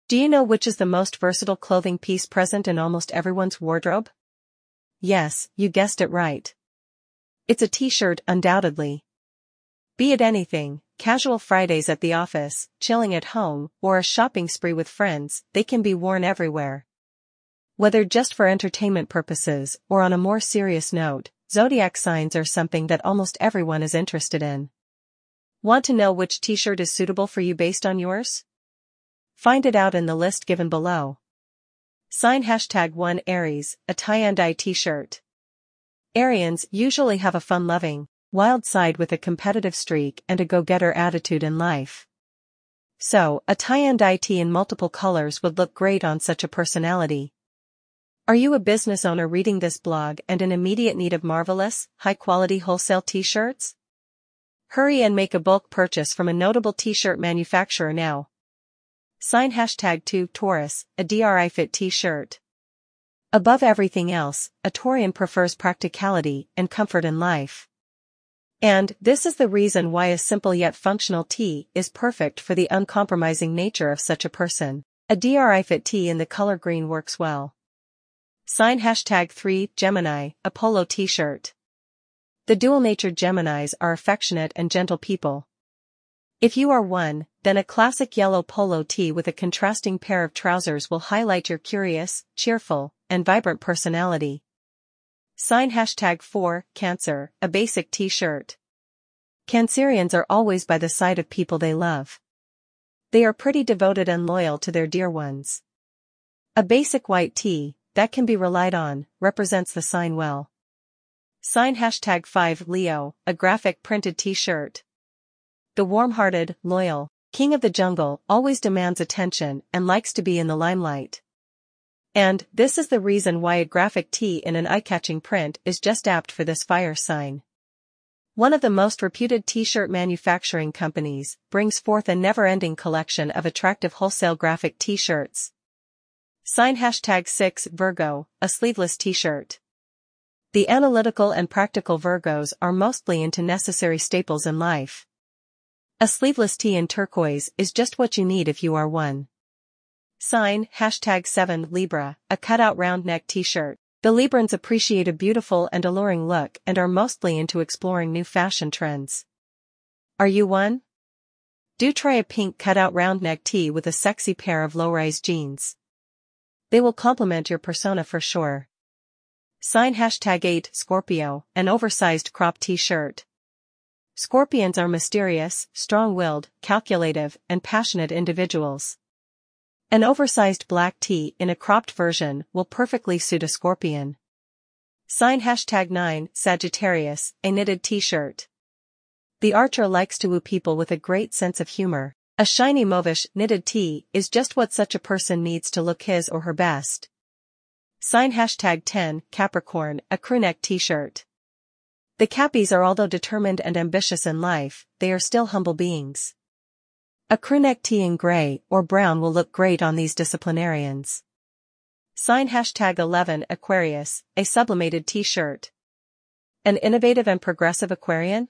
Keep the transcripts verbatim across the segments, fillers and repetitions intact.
Do you know which is the most versatile clothing piece present in almost everyone's wardrobe? Yes, you guessed it right. It's a t-shirt, undoubtedly. Be it anything, casual Fridays at the office, chilling at home, or a shopping spree with friends, they can be worn everywhere. Whether just for entertainment purposes or on a more serious note, zodiac signs are something that almost everyone is interested in. Want to know which t-shirt is suitable for you based on yours? Find it out in the list given below. Sign hashtag one Aries, a tie-and-dye t-shirt. Arians usually have a fun-loving, wild side with a competitive streak and a go-getter attitude in life. So, a tie-and-dye tee in multiple colors would look great on such a personality. Are you a business owner reading this blog and in immediate need of marvelous, high-quality wholesale t-shirts? Hurry and make a bulk purchase from a notable t-shirt manufacturer now. Sign hashtag two Taurus, a dry fit t-shirt. Above everything else, a Taurian prefers practicality and comfort in life. And this is the reason why a simple yet functional tee is perfect for the uncompromising nature of such a person. A dry fit tee in the color green works well. Sign hashtag three Gemini, a polo t-shirt. The dual-natured Geminis are affectionate and gentle people. If you are one, then a classic yellow polo tee with a contrasting pair of trousers will highlight your curious, cheerful, and vibrant personality. Sign hashtag four Cancer, a basic t-shirt. Cancerians are always by the side of people they love. They are pretty devoted and loyal to their dear ones. A basic white tee, that can be relied on, represents the sign well. Sign hashtag five Leo, a graphic printed t-shirt. The warm-hearted, loyal, king of the jungle always demands attention and likes to be in the limelight. And this is the reason why a graphic tee in an eye-catching print is just apt for this fire sign. One of the most reputed t-shirt manufacturing companies brings forth a never-ending collection of attractive wholesale graphic t-shirts. Sign hashtag six Virgo, a sleeveless t-shirt. The analytical and practical Virgos are mostly into necessary staples in life. A sleeveless tee in turquoise is just what you need if you are one. Sign hashtag seven Libra, a cutout round neck t-shirt. The Librans appreciate a beautiful and alluring look and are mostly into exploring new fashion trends. Are you one? Do try a pink cutout round neck tee with a sexy pair of low-rise jeans. They will complement your persona for sure. Sign hashtag eight Scorpio, an oversized crop t-shirt. Scorpions are mysterious, strong-willed, calculative, and passionate individuals. An oversized black tee in a cropped version will perfectly suit a Scorpion. Sign hashtag nine Sagittarius, a knitted t-shirt. The Archer likes to woo people with a great sense of humor. A shiny mauvish knitted tee is just what such a person needs to look his or her best. Sign hashtag ten Capricorn, a crewneck t-shirt. The Cappies are although determined and ambitious in life, they are still humble beings. A crewneck tee in gray or brown will look great on these disciplinarians. Sign hashtag eleven Aquarius, a sublimated t-shirt. An innovative and progressive Aquarian?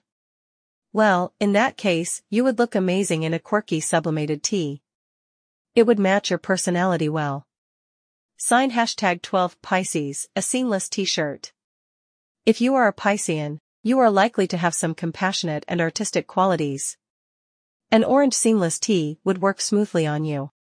Well, in that case, you would look amazing in a quirky sublimated tee. It would match your personality well. Sign hashtag twelve Pisces, a seamless t-shirt. If you are a Piscean, you are likely to have some compassionate and artistic qualities. An orange seamless tee would work smoothly on you.